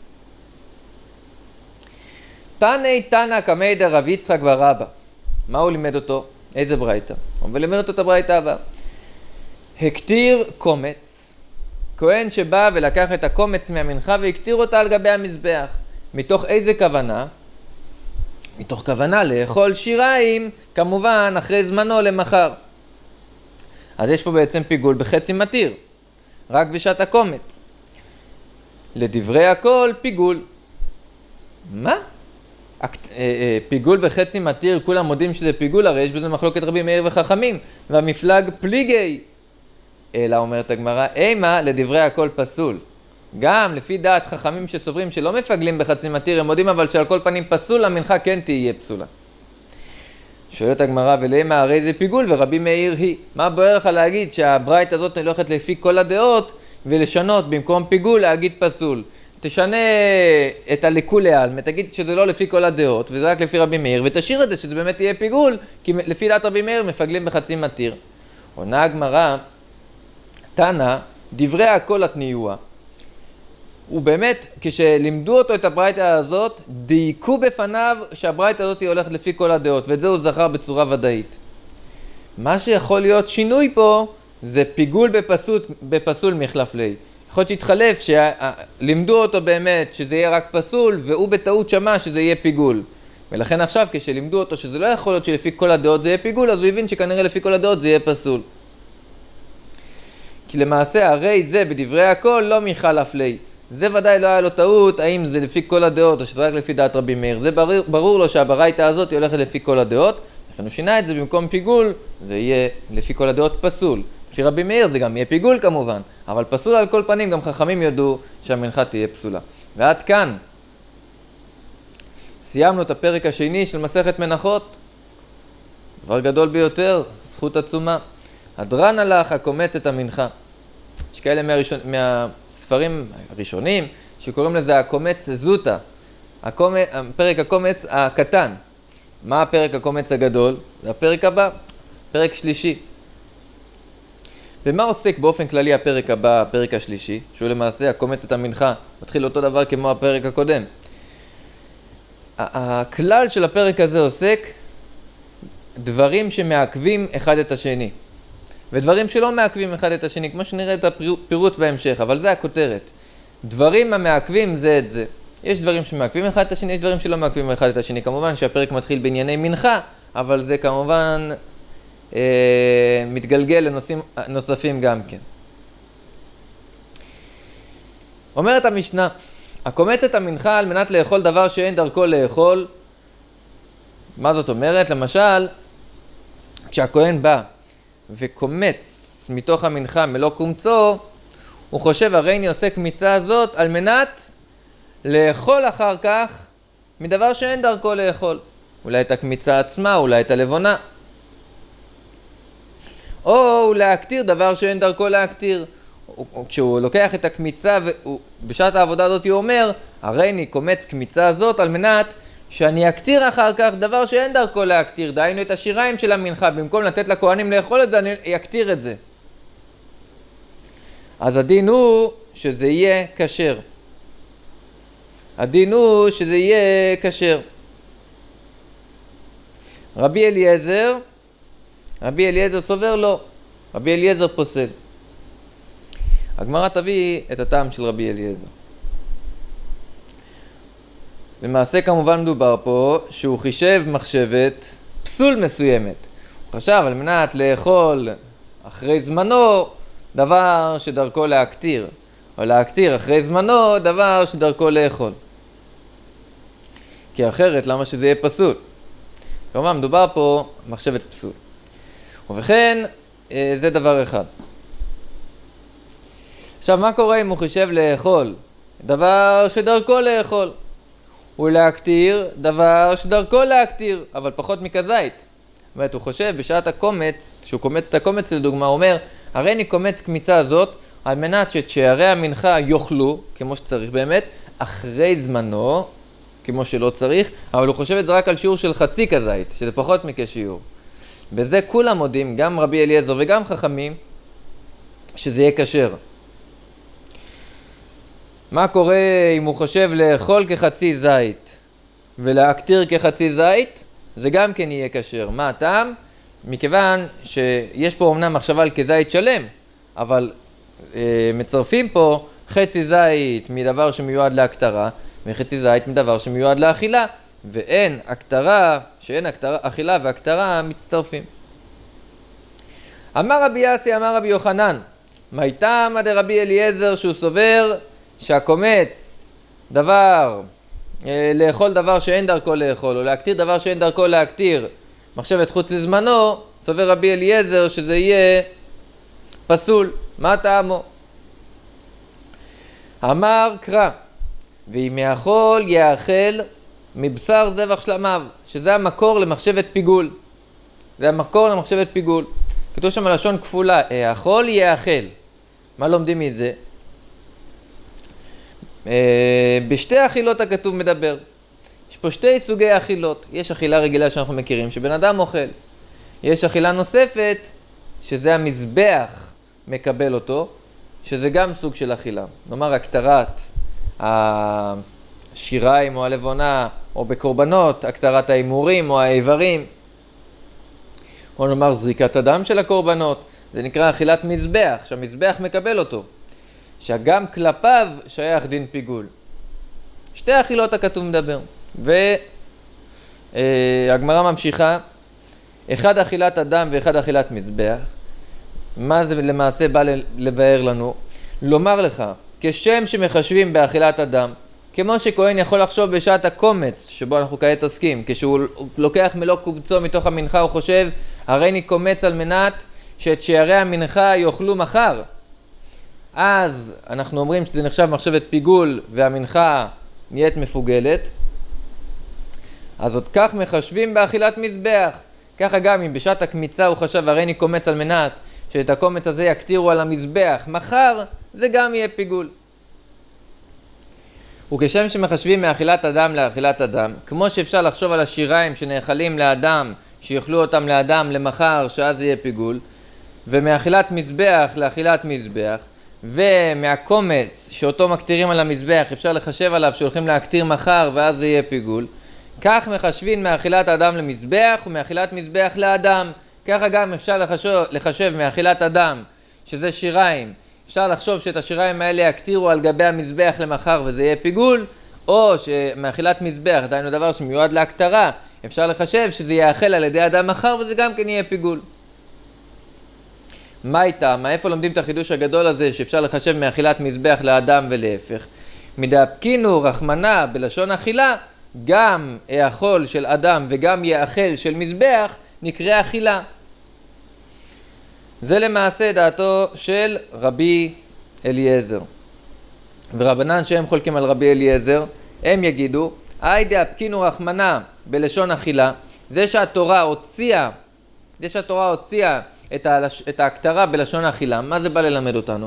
תני תנא קמי דרב יצחק ורבא. מה הוא לימד אותו? איזה ברייתא? הוא לימד אותו את הברייתא הבאה. הקטיר קומץ, כהן שבא ולקח את הקומץ מהמנחה והקטיר אותה על גבי המזבח. מתוך איזה כוונה? מתוך כוונה לאכול שיריים, כמובן אחרי זמנו למחר. אז יש פה בעצם פיגול בחצי מתיר, רק בשעת הקומץ. לדברי הכל פיגול. מה? פיגול בחצי מתיר, כולם מודים שזה פיגול, הרי יש בזה מחלוקת רבי מאיר וחכמים, והמפלג פליגי. אלא אומרת הגמרא, אימה לדברי הכל פסול. גם לפי דעת חכמים שסוברים שלא מפגלים בחצי מתיר, הם מודים אבל שעל כל פנים פסול, המנחה כן תהיה פסולה. שואלת הגמרא, ולמה הרי זה פיגול ורבי מאיר היא. מה בוער לך להגיד שהברייתא הזאת הולכת לפי כל הדעות ולשנות במקום פיגול להגיד פסול? תשנה את הליקולי עלמא, תגיד שזה לא לפי כל הדעות וזה רק לפי רבי מאיר, ותשאיר את זה שזה באמת יהיה פיגול, כי לפי דעת רבי מאיר מפגלים בחצי מתיר. עונה הגמרא, תנא, דברי הכל התניועה. הוא באמת, כשלימדו אותו את הברייתא הזאת, דייקו בפניו שהברייתא הזאת היא הולכת לפי כל הדעות, ואת זה הוא זכר בצורה ודאית. מה שיכול להיות שינוי פה, זה פיגול בפסול, בפסול מחלף לי. יכול להיות שהתחלף, שלימדו אותו באמת שזה יהיה רק פסול, והוא בטעות שמע שזה יהיה פיגול. ולכן עכשיו, כשלימדו אותו שזה לא יכול להיות שלפי כל הדעות זה יהיה פיגול, אז הוא הבין שכנראה לפי כל הדעות זה יהיה פסול. כי למעשה הרי זה בדברי הכל לא מחלף לי. זה ודאי לא היה לו טעות, האם זה לפי כל הדעות או שזה רק לפי דעת רבי מאיר. זה ברור, ברור לו שהברייתא הזאת היא הולכת לפי כל הדעות, לכן הוא שינה את זה במקום פיגול, זה יהיה לפי כל הדעות פסול. לפי רבי מאיר זה גם יהיה פיגול כמובן, אבל פסול על כל פנים, גם חכמים יודו שהמנחה תהיה פסולה. ועד כאן סיימנו את הפרק השני של מסכת מנחות. דבר גדול ביותר, זכות עצומה. הדרן הלך הקומץ את המנחה. יש כאלה מהראשון, מהספרים הראשונים שקוראים לזה הקומץ זוטה, הקומץ, פרק הקומץ הקטן. מה הפרק הקומץ הגדול? זה הפרק הבא, פרק שלישי. במה עוסק באופן כללי הפרק הבא, הפרק השלישי, שהוא למעשה הקומץ את המנחה, מתחיל אותו דבר כמו הפרק הקודם. הכלל של הפרק הזה עוסק דברים שמעכבים אחד את השני, ודברים שלא מעכבים אחד את השני, כמו שנראה את הפירוט בהמשך, אבל זה הכותרת. דברים המעכבים זה את זה. יש דברים שמעכבים אחד את השני, יש דברים שלא מעכבים אחד את השני. כמובן שהפרק מתחיל בענייני מנחה, אבל זה כמובן אה, מתגלגל לנושאים נוספים גם כן. אומרת המשנה, הקומץ את המנחה על מנת לאכול דבר שאין דרכו לאכול. מה זאת אומרת? למשל, כשהכהן בא וקומץ מתוך המנחה מלוא קומצו, הוא חושב הרי אני עושה קמיצה הזאת על מנת לאכול אחר כך מדבר שאין דרכו לאכול. אולי את הקמיצה עצמה, אולי את הלבונה. או להקטיר דבר שאין דרכו להקטיר. כשהוא לוקח את הקמיצה ובשעת העבודה הזאת הוא אומר, הרי אני קומץ קמיצה הזאת על מנת שאני אקטיר אחר כך דבר שאין דרכו להקטיר. דהיינו את השיריים של המנחה, במקום לתת לכהנים לאכול את זה, אני אקטיר את זה. אז הדין הוא שזה יהיה כשר. הדין הוא שזה יהיה כשר. רבי אליעזר, רבי אליעזר סובר לא. רבי אליעזר פוסל. הגמרא תביא את הטעם של רבי אליעזר. למעשה כמובן מדובר פה שהוא חישב מחשבת פסול מסוימת. הוא חשב על מנת לאכול אחרי זמנו דבר שדרכו להקטיר, או להקטיר אחרי זמנו דבר שדרכו לאכול. כי אחרת למה שזה יהיה פסול? כמובן מדובר פה מחשבת פסול. ובכן זה דבר אחד. עכשיו מה קורה אם הוא חישב לאכול דבר שדרכו לאכול? ולהקטיר דבר שדרכו להקטיר, אבל פחות מכזית. זאת אומרת, הוא חושב בשעת הקומץ, שהוא קומץ את הקומץ לדוגמה, הוא אומר, הרי אני קומץ קמיצה הזאת על מנת ששערי המנחה יאכלו, כמו שצריך באמת, אחרי זמנו, כמו שלא צריך, אבל הוא חושב את זה רק על שיעור של חצי כזית, שזה פחות מכשיעור. בזה כולם מודים, גם רבי אליעזר וגם חכמים, שזה יהיה כשר. מה קורה אם הוא חושב לאכול כחצי זית ולהקטיר כחצי זית? זה גם כן יהיה כשר. מה הטעם? מכיוון שיש פה אומנם מחשבה על כזית שלם, אבל אה, מצרפים פה חצי זית מדבר שמיועד להקטרה וחצי זית מדבר שמיועד לאכילה, ואין הקטרה, שאין הקטרה, אכילה והקטרה מצטרפים. אמר רבי יאסי, אמר רבי יוחנן, מה טעם דרבי אליעזר שהוא סובר שהקומץ דבר, אה, לאכול דבר שאין דרכו לאכול, או להקטיר דבר שאין דרכו להקטיר, מחשבת חוץ לזמנו, סובר רבי אליעזר שזה יהיה פסול. מה טעמו? אמר קרא, ואם יאכול יאכל מבשר זבח שלמיו, שזה המקור למחשבת פיגול. זה המקור למחשבת פיגול. כתוב שם לשון כפולה, יאכול יאכל. מה לומדים מזה? בשתי אכילות הכתוב מדבר. יש פה שתי סוגי אכילות. יש אכילה רגילה שאנחנו מכירים, שבן אדם אוכל. יש אכילה נוספת, שזה המזבח מקבל אותו, שזה גם סוג של אכילה. נאמר, הקטרת השיריים או הלבונה, או בקורבנות, הקטרת האימורים או האיברים, או נאמר זריקת הדם של הקורבנות. זה נקרא אכילת מזבח, שהמזבח מקבל אותו. שגם כלפיו שייך דין פיגול. שתי אכילות הכתוב מדבר. והגמרא ממשיכה, אחד אכילת אדם ואחד אכילת מזבח. מה זה למעשה בא לבאר לנו? לומר לך, כשם שמחשבים באכילת אדם, כמו שכהן יכול לחשוב בשעת הקומץ, שבו אנחנו כעת עוסקים, כשהוא לוקח מלוא קובצו מתוך המנחה, הוא חושב, הרי אני קומץ על מנת שאת שערי המנחה יאכלו מחר. אז אנחנו אומרים שזה נחשב מחשבת פיגול והמנחה נהיית מפוגלת. אז עוד כך מחשבים באכילת מזבח. ככה גם אם בשעת הקמיצה הוא חשב הרי אני קומץ על מנת שאת הקומץ הזה יקטירו על המזבח מחר, זה גם יהיה פיגול. וכשם שמחשבים מאכילת אדם לאכילת אדם, כמו שאפשר לחשוב על השיריים שנאכלים לאדם, שיאכלו אותם לאדם למחר, שאז יהיה פיגול, ומאכילת מזבח לאכילת מזבח, ומהקומץ שאותו מקטירים על המזבח אפשר לחשב עליו שהולכים להקטיר מחר ואז זה יהיה פיגול. כך מחשבים מאכילת האדם למזבח ומאכילת מזבח לאדם. ככה גם אפשר לחשב, לחשב מאכילת אדם, שזה שיריים. אפשר לחשוב שאת השיריים האלה יקטירו על גבי המזבח למחר וזה יהיה פיגול, או שמאכילת מזבח, דיינו דבר שמיועד להקטרה, אפשר לחשב שזה יאכל על ידי אדם מחר וזה גם כן יהיה פיגול. מה איתה? מה איפה לומדים את החידוש הגדול הזה שאפשר לחשב מאכילת מזבח לאדם ולהפך? מדאפקינו רחמנה בלשון אכילה, גם האכול של אדם וגם יאכל של מזבח נקרא אכילה. זה למעשה דעתו של רבי אליעזר. ורבנן שהם חולקים על רבי אליעזר, הם יגידו, אי דאפקינו רחמנה בלשון אכילה, זה שהתורה הוציאה, זה שהתורה הוציאה את, הלש... את ההקטרה בלשון אכילה, מה זה בא ללמד אותנו?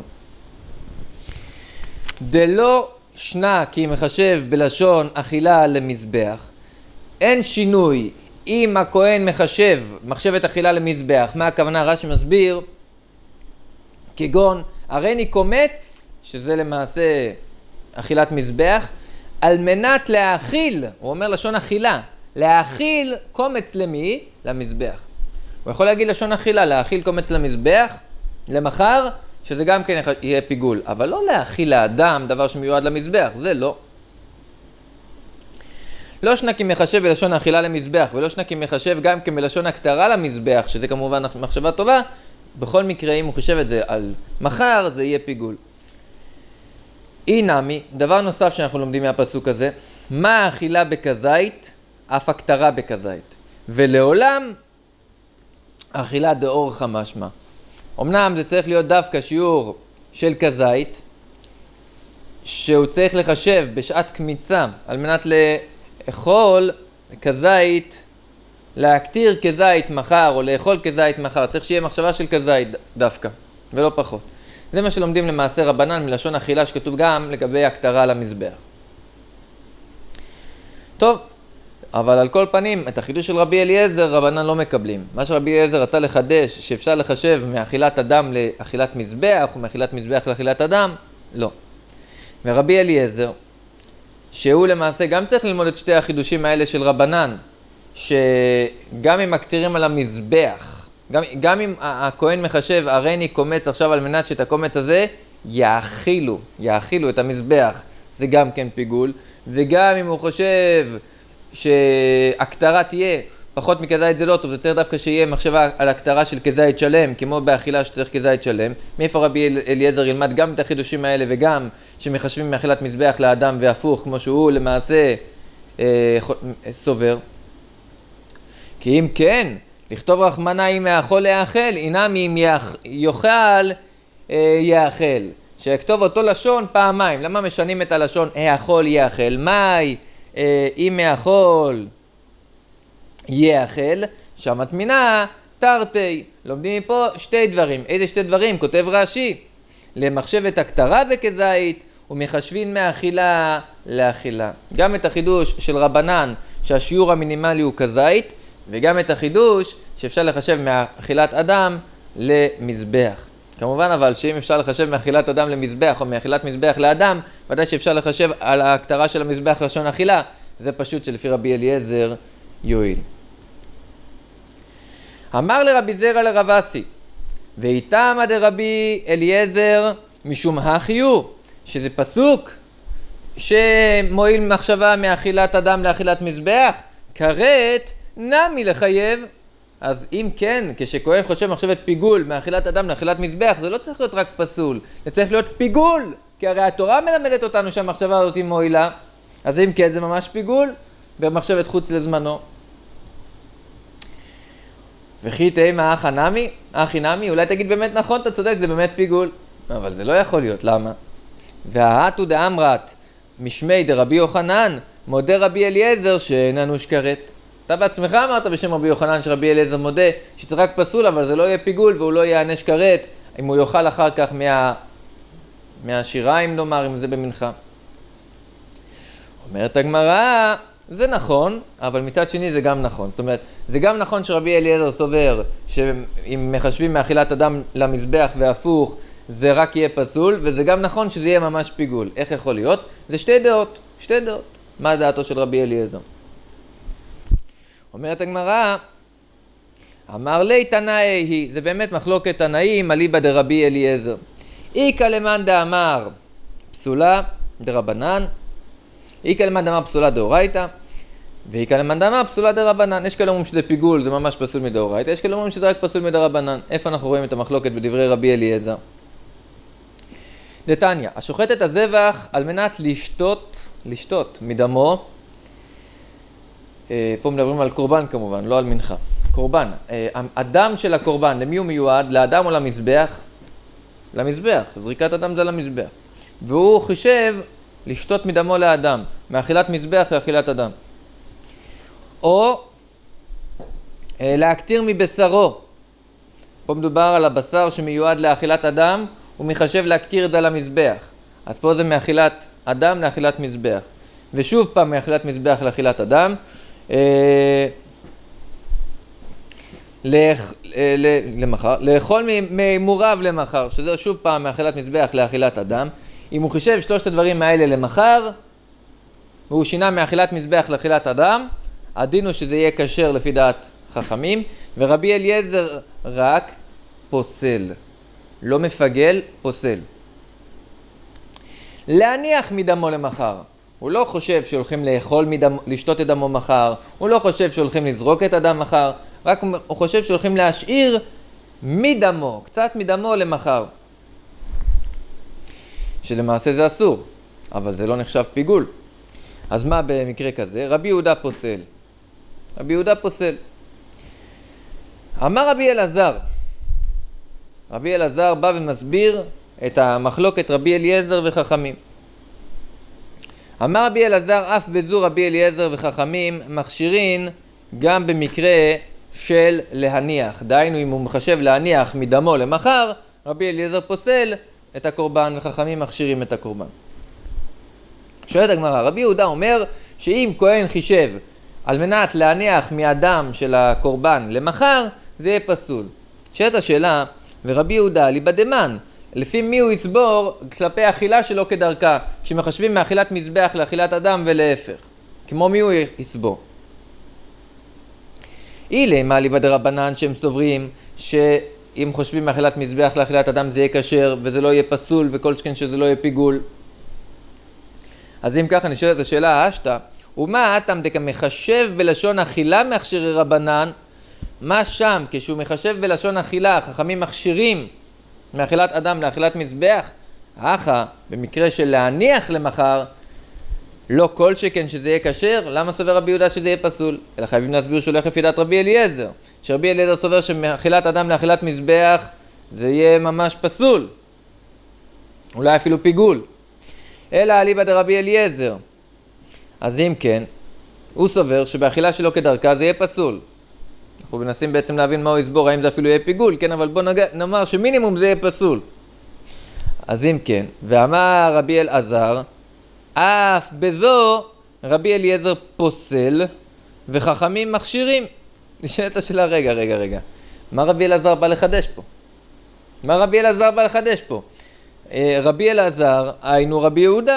דלא שנה כי מחשב בלשון אכילה למזבח, אין שינוי אם הכהן מחשב, מחשבת אכילה למזבח. מה הכוונה? רש"י מסביר, כגון הריני קומץ, שזה למעשה אכילת מזבח, על מנת להאכיל, הוא אומר לשון אכילה, להאכיל קומץ למי? למזבח. הוא יכול להגיד לשון אכילה, להאכיל קומץ למזבח, למחר, שזה גם כן יהיה פיגול, אבל לא להאכיל לאדם דבר שמיועד למזבח, זה לא. לא שנקים מחשב בלשון אכילה למזבח, ולא שנקים מחשב גם כן בלשון הקטרה למזבח, שזה כמובן מחשבה טובה, בכל מקרה אם הוא חושב את זה על מחר, זה יהיה פיגול. אי נמי, דבר נוסף שאנחנו לומדים מהפסוק הזה, מה האכילה בכזית, אף הקטרה בכזית, ולעולם האכילה דאור חמשמה. אמנם זה צריך להיות דווקא שיעור של כזית, שהוא צריך לחשב בשעת קמיצה, על מנת לאכול כזית, להקטיר כזית מחר, או לאכול כזית מחר. צריך שיהיה מחשבה של כזית דווקא, ולא פחות. זה מה שלומדים למעשה רבנן מלשון אכילה, שכתוב גם לגבי הקטרה למזבח. טוב, אבל על כל פנים, את החידוש של רבי אליעזר רבנן לא מקבלים. מה שרבי אליעזר רצה לחדש, שאפשר לחשב מאכילת אדם לאכילת מזבח, או מאכילת מזבח לאכילת אדם, לא. ורבי אליעזר, שהוא למעשה גם צריך ללמוד את שתי החידושים האלה של רבנן, שגם אם מקטירים על המזבח, גם, גם אם הכהן מחשב, הריני קומץ עכשיו על מנת שאת הקומץ הזה יאכילו, יאכילו את המזבח, זה גם כן פיגול, וגם אם הוא חושב שהקטרה תהיה פחות מכזית זה לא טוב, זה צריך דווקא שיהיה מחשבה על הקטרה של כזית שלם, כמו באכילה שצריך כזית שלם. מאיפה רבי אליעזר ילמד גם את החידושים האלה וגם שמחשבים מאכילת מזבח לאדם והפוך, כמו שהוא למעשה אה, סובר. כי אם כן, לכתוב רחמנה אם יאכול להאכל, אינם אם יאכל אה, יאכל. שכתוב אותו לשון פעמיים. למה משנים את הלשון יאכול יאכל? מאי אם יאכול יאכל, שהמטמינה תרתי. לומדים מפה שתי דברים. איזה שתי דברים? כותב רש"י, למחשבת הקטרה בכזית ומחשבין מאכילה לאכילה. גם את החידוש של רבנן שהשיעור המינימלי הוא כזית, וגם את החידוש שאפשר לחשב מאכילת אדם למזבח. כמובן אבל שאם אפשר לחשב מאכילת אדם למזבח או מאכילת מזבח לאדם, ודאי שאפשר לחשב על ההקטרה של המזבח לשון אכילה. זה פשוט שלפי רבי אליעזר יועיל. אמר לרבי זרע לרב אסי, ואיתמא דרבי אליעזר משום החיו, שזה פסוק שמועיל מחשבה מאכילת אדם לאכילת מזבח, כרת נמי לחייב. אז אם כן, כשכהן חושב מחשבת פיגול מאכילת אדם לאכילת מזבח, זה לא צריך להיות רק פסול, זה צריך להיות פיגול, כי הרי התורה מלמדת אותנו שהמחשבה הזאת היא מועילה. אז אם כן, זה ממש פיגול במחשבת חוץ לזמנו. וכי תהמה אחא נמי, אחי נמי, אולי תגיד באמת נכון, אתה צודק, זה באמת פיגול. אבל זה לא יכול להיות, למה? והאתו דאמרת משמי דרבי יוחנן, מודה רבי אליעזר שאיננו שקרת. אתה בעצמך אמרת בשם רבי יוחנן שרבי אליעזר מודה שזה רק פסול, אבל זה לא יהיה פיגול והוא לא יענש כרת אם הוא יאכל אחר כך מה... מהשיריים, נאמר, אם זה במנחה. אומרת הגמרא, זה נכון, אבל מצד שני זה גם נכון. זאת אומרת, זה גם נכון שרבי אליעזר סובר שאם מחשבים מאכילת אדם למזבח והפוך, זה רק יהיה פסול, וזה גם נכון שזה יהיה ממש פיגול. איך יכול להיות? זה שתי דעות, שתי דעות. מה דעתו של רבי אליעזר? אומרת הגמרא, אמר לי תנאי היא, זה באמת מחלוקת תנאים, אליבא דרבי אליעזר. איקא למאן דאמר פסולה דרבנן, איקא למאן דאמר פסולה דאורייתא, ואיקא למאן דאמר פסולה דרבנן. יש כאלה אומרים שזה פיגול, זה ממש פסול מדאורייתא, יש כאלה אומרים שזה רק פסול מדרבנן. איפה אנחנו רואים את המחלוקת בדברי רבי אליעזר? דתניא, השוחט את הזבח על מנת לשתות, לשתות מדמו, פה מדברים על קורבן כמובן, לא על מנחה. קורבן, הדם של הקורבן, למי הוא מיועד? לאדם או למזבח? למזבח, זריקת הדם זה למזבח. והוא חישב לשתות מדמו לאדם, מאכילת מזבח לאכילת אדם. או להקטיר מבשרו. פה מדובר על הבשר שמיועד לאכילת אדם, הוא מחשב להקטיר את זה למזבח. אז פה זה מאכילת אדם לאכילת מזבח. ושוב פעם מאכילת מזבח לאכילת אדם. למחר, לאכול ממורב למחר, שזה שוב פעם מאכילת מזבח לאכילת אדם. אם הוא חישב שלושת הדברים האלה למחר, והוא שינה מאכילת מזבח לאכילת אדם, הדין הוא שזה יהיה כשר לפי דעת חכמים, ורבי אליעזר רק פוסל, לא מפגל, פוסל. להניח מדמו למחר, הוא לא חושב שהולכים לאכול מדמו, לשתות את דמו מחר, הוא לא חושב שהולכים לזרוק את הדם מחר, רק הוא חושב שהולכים להשאיר מדמו, קצת מדמו למחר. שלמעשה זה אסור, אבל זה לא נחשב פיגול. אז מה במקרה כזה? רבי יהודה פוסל. רבי יהודה פוסל. אמר רבי אלעזר, רבי אלעזר בא ומסביר את המחלוקת רבי אליעזר וחכמים. אמר רבי אלעזר, אף בזו רבי אליעזר וחכמים מכשירין גם במקרה של להניח. דהיינו, אם הוא מחשב להניח מדמו למחר, רבי אליעזר פוסל את הקורבן וחכמים מכשירים את הקורבן. שואלת הגמרא, רבי יהודה אומר שאם כהן חישב על מנת להניח מהדם של הקורבן למחר, זה יהיה פסול. שואלת השאלה, ורבי יהודה ליבא דמן, לפי מי הוא יסבור כלפי אכילה שלו כדרכה, שמחשבים מאכילת מזבח לאכילת אדם ולהפך? כמו מי הוא יסבור? אילי מה ליבא דרבנן שהם סוברים שאם חושבים מאכילת מזבח לאכילת אדם זה יהיה כשר וזה לא יהיה פסול וכל שכן שזה לא יהיה פיגול. אז אם ככה נשאלת השאלה האשתא, ומה אתם דקה מחשב בלשון אכילה מכשירי רבנן? מה שם כשהוא מחשב בלשון אכילה, חכמים מכשירים מאכילת אדם לאכילת מזבח? אחא, במקרה של להניח למחר, לא כל שכן שזה יהיה כשר, למה סובר רבי יהודה שזה יהיה פסול? אלא חייבים להסביר שהולך לפי דעת רבי אליעזר. שרבי אליעזר סובר שמאכילת אדם לאכילת מזבח זה יהיה ממש פסול. אולי אפילו פיגול. אלא אליבא דרבי אליעזר. אז אם כן, הוא סובר שבאכילה שלו כדרכה זה יהיה פסול. אנחנו מנסים בעצם להבין מה הוא יסבור, האם זה אפילו יהיה פיגול, כן, אבל בוא נאמר שמינימום זה יהיה פסול. אז אם כן, ואמר רבי אלעזר, אף בזו רבי אליעזר פוסל וחכמים מכשירים. נשאלת השאלה, רגע, רגע, רגע. מה רבי אלעזר בא לחדש פה? מה רבי אלעזר בא לחדש פה? רבי אלעזר, היינו רבי יהודה.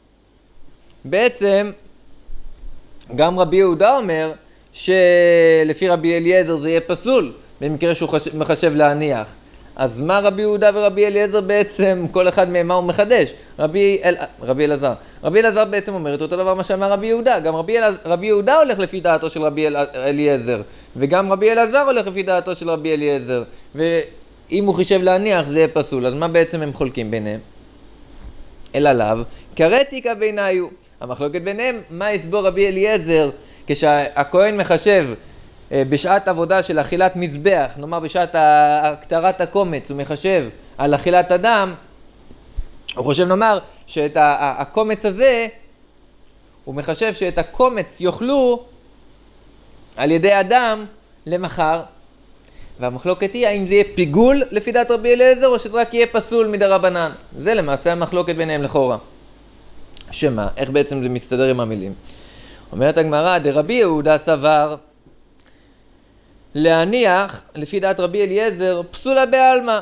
בעצם, גם רבי יהודה אומר שלפי רבי אליעזר זה יהיה פסול, במקרה שהוא מחשב להניח. אז מה רבי יהודה ורבי אליעזר בעצם, כל אחד מהם מה הוא מחדש? רבי, אל, רבי אלעזר. רבי אלעזר בעצם אומר את אותו דבר מה שאמר רבי יהודה. גם רבי, אל, רבי יהודה הולך לפי דעתו של רבי אל, אליעזר, וגם רבי אלעזר הולך לפי דעתו של רבי אליעזר. ואם הוא חישב להניח זה יהיה פסול, אז מה בעצם הם חולקים ביניהם? אלא לאו, קרתיקה ביניו. המחלוקת ביניהם, מה יסבור רבי אליעזר כשהכהן מחשב בשעת עבודה של אכילת מזבח, נאמר בשעת הקטרת הקומץ, הוא מחשב על אכילת אדם, הוא חושב נאמר שאת הקומץ הזה, הוא מחשב שאת הקומץ יאכלו על ידי אדם למחר. והמחלוקת היא האם זה יהיה פיגול לפי דעת רבי אליעזר או שזה רק יהיה פסול מדרבנן. זה למעשה המחלוקת ביניהם לכאורה. שמה? איך בעצם זה מסתדר עם המילים? אומרת הגמרא, דרבי יהודה סבר להניח לפי דעת רבי אליעזר פסולה בעלמא,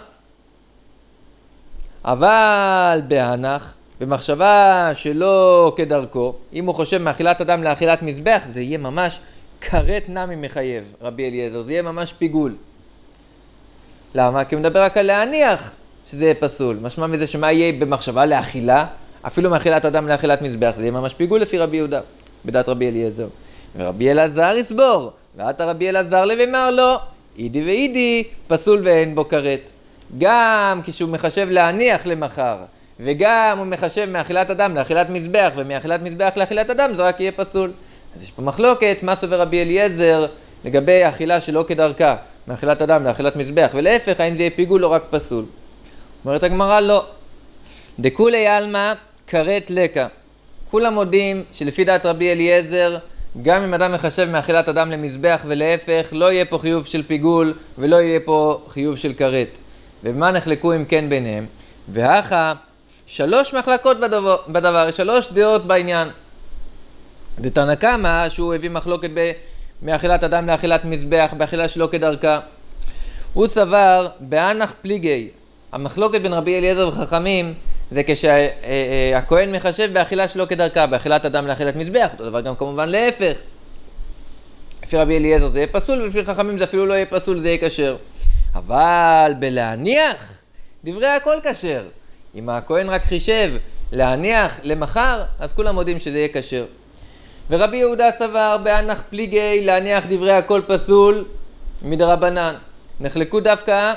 אבל בהנח במחשבה שלא כדרכו, אם הוא חושב מאכילת אדם לאכילת מזבח זה יהיה ממש כרת נמי מחייב, רבי אליעזר, זה יהיה ממש פיגול. למה? כי הוא מדבר רק על להניח שזה יהיה פסול. משמע מזה שמה יהיה במחשבה לאכילה, אפילו מאכילת אדם לאכילת מזבח, זה יהיה ממש פיגול לפי רבי יהודה, בדעת רבי אליעזר. ורבי אלעזר יסבור, ועתה רבי אלעזר לבמר לו, אידי ואידי, פסול ואין בו כרת. גם כשהוא מחשב להניח למחר, וגם הוא מחשב מאכילת אדם לאכילת מזבח, ומאכילת מזבח לאכילת אדם, זה רק יהיה פסול. אז יש פה מחלוקת, מה סובר רבי אליעזר לגבי האכילה שלא כדרכה, מאכילת אדם לאכילת מזבח, ולהפך, האם זה יהיה פיגול או רק פסול? אומרת הגמרא, לא. דכולי עלמא כרת לקה. כולם מודים שלפי דעת רבי אליעזר, גם אם אדם מחשב מאכילת אדם למזבח ולהפך, לא יהיה פה חיוב של פיגול ולא יהיה פה חיוב של כרת. ובמה נחלקו אם כן ביניהם? והכה, שלוש מחלקות בדבר, בדבר, שלוש דעות בעניין. דתנא קמא, שהוא הביא מחלוקת ב... מאכילת אדם לאכילת מזבח, באכילה שלא כדרכה. הוא סבר באנח פליגי. המחלוקת בין רבי אליעזר וחכמים זה כשהכהן מחשב באכילה שלא כדרכה, באכילת אדם לאכילת מזבח, אותו דבר גם כמובן להפך. לפי רבי אליעזר זה יהיה פסול, ולפי חכמים זה אפילו לא יהיה פסול, זה יהיה כשר. אבל בלהניח, דברי הכל כשר. אם הכהן רק חישב להניח למחר, אז כולם יודעים שזה יהיה כשר. ורבי יהודה סבר באנח פליגי להניח דברי הכל פסול מדרבנן. נחלקו דווקא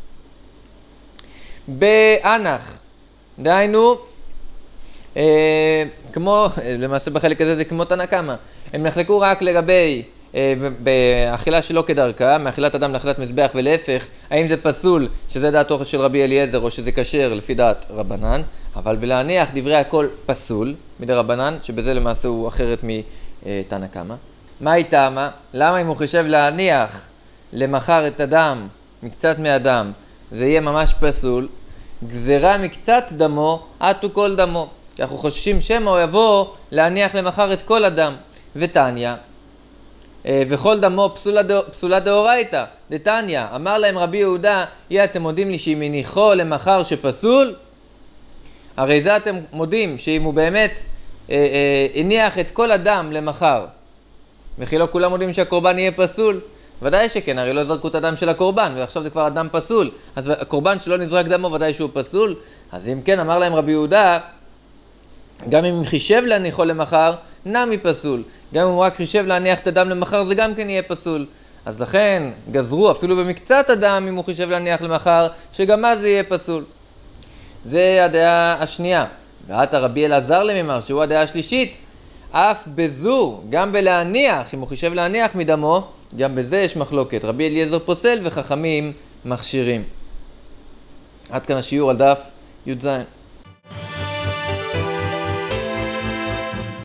באנח. דהיינו, אה, כמו, למעשה בחלק הזה זה כמו תנא קמא. הם נחלקו רק לגבי אה, באכילה שלא כדרכה, מאכילת אדם לאכילת מזבח ולהפך, האם זה פסול, שזה דעתו של רבי אליעזר, או שזה כשר לפי דעת רבנן, אבל בלהניח דברי הכל פסול מדרבנן, שבזה למעשה הוא אחרת מתנא קמא. מה היא טעמה? למה אם הוא חושב להניח למחר את אדם, מקצת מאדם, זה יהיה ממש פסול? גזרה מקצת דמו, עטו כל דמו. כי אנחנו חוששים שמא הוא יבוא להניח למחר את כל אדם. ותניא, וכל דמו פסולה, פסולה דאורייתא. דתניא, אמר להם רבי יהודה, יהיה אתם מודים לי שאם הניחו למחר שפסול? הרי זה אתם מודים שאם הוא באמת אה, אה, הניח את כל אדם למחר, וכי לא כולם מודים שהקורבן יהיה פסול? ודאי שכן, הרי לא זרקו את הדם של הקורבן, ועכשיו זה כבר אדם פסול. אז הקורבן שלא נזרק דמו, ודאי שהוא פסול. אז אם כן, אמר להם רבי יהודה, גם אם חישב להניחו למחר, נמי פסול. גם אם הוא רק חישב להניח את הדם למחר, זה גם כן יהיה פסול. אז לכן, גזרו אפילו במקצת הדם, אם הוא חישב להניח למחר, שגם אז זה יהיה פסול. זה הדעה השנייה. ועתה רבי אלעזר לממר, שהוא הדעה השלישית, אף בזו, גם בלהניח, אם הוא חישב להניח מדמו, גם בזה יש מחלוקת. רבי אליעזר פוסל וחכמים מכשירים. עד כאן השיעור על דף י"ז.